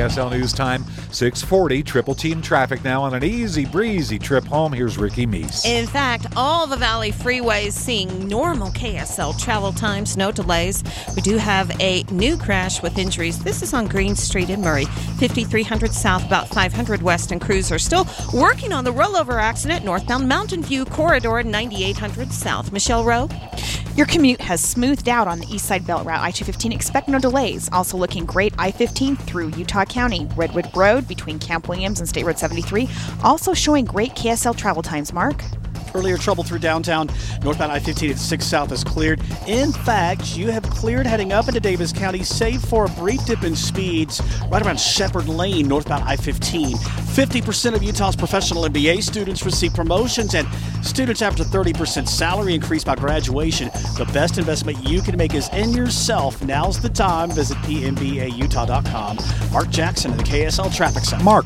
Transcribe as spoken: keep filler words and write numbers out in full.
S L News Time, six forty. Triple Team traffic now on an easy breezy trip home. Here's Ricky Meese. In fact, all the Valley freeways seeing normal K S L travel times, no delays. We do have a new crash with injuries. This is on Green Street in Murray, fifty-three hundred south, about five hundred west, and crews are still working on the rollover accident northbound Mountain View corridor, ninety-eight hundred south. Michelle Rowe? Your commute has smoothed out on the East Side Belt Route I two fifteen. Expect no delays. Also looking great I fifteen through Utah County. Redwood Road between Camp Williams and State Road seventy-three. Also showing great K S L travel times. Mark? Earlier trouble through downtown. Northbound I fifteen at six South is cleared. In fact, you have cleared heading up into Davis County, save for a brief dip in speeds right around Shepherd Lane, northbound I fifteen. fifty percent of Utah's professional M B A students receive promotions, and students average a thirty percent salary increase by graduation. The best investment you can make is in yourself. Now's the time. Visit P M B A Utah dot com. Mark Jackson of the K S L Traffic Center. Mark.